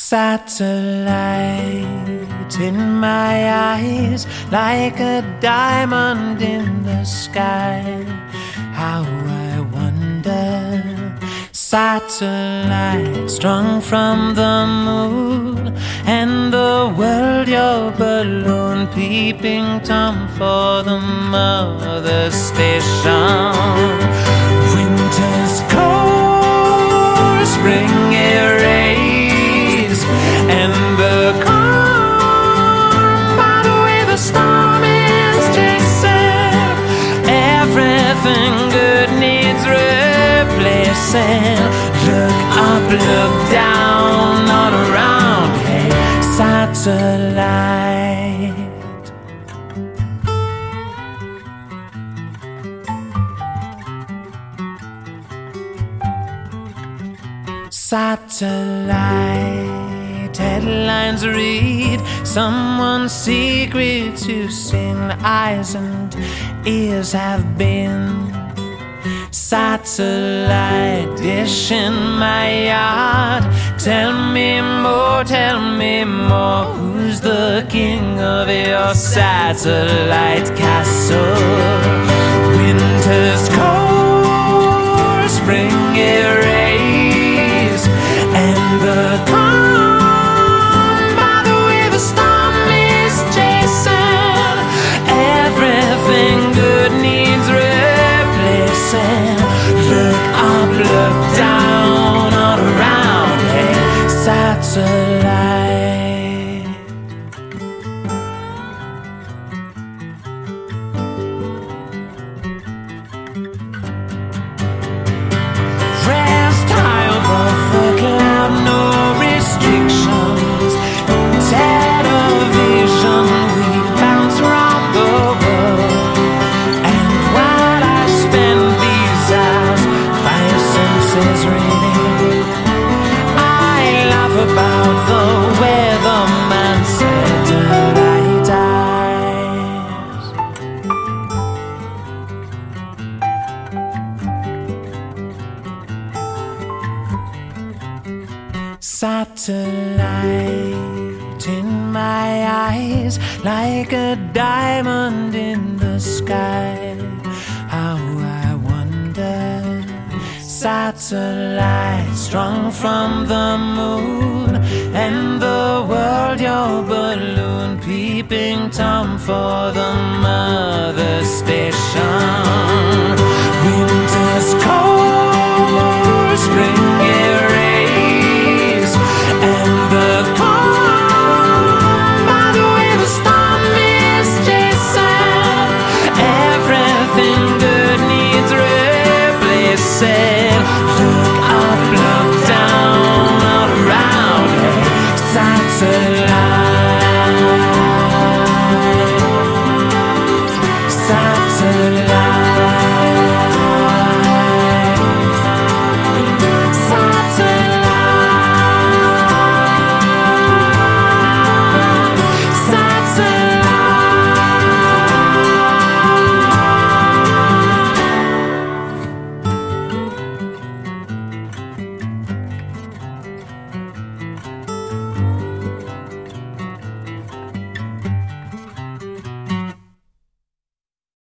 Satellite in my eyes, like a diamond in the sky. How I wonder. Satellite strung from the moon, and the world your balloon, peeping Tom for the mother station. Winter's cold, spring erase, and the calm by the way the storm is chasing. Everything good needs replacing. Look up, look down, not around. Hey, satellite. Satellite headlines read, someone's secrets you've seen, eyes and ears have been. Satellite dish in my yard. Tell me more, who's the king of your satellite castle? Winter's cold, spring erase, and the calm by the way the storm is chasing. Everything good needs replacing. Look up, look down, all around. Hey, satellite. Rest high above the cloud, no restrictions. Television, we bounce around the world. And while I spend these hours, five senses reading, I laugh about the weatherman satellite eyes. Satellite in my eyes, like a diamond in the sky. How I wonder. Satellite strung from the moon, and the world your balloon, peeping Tom for the mother station.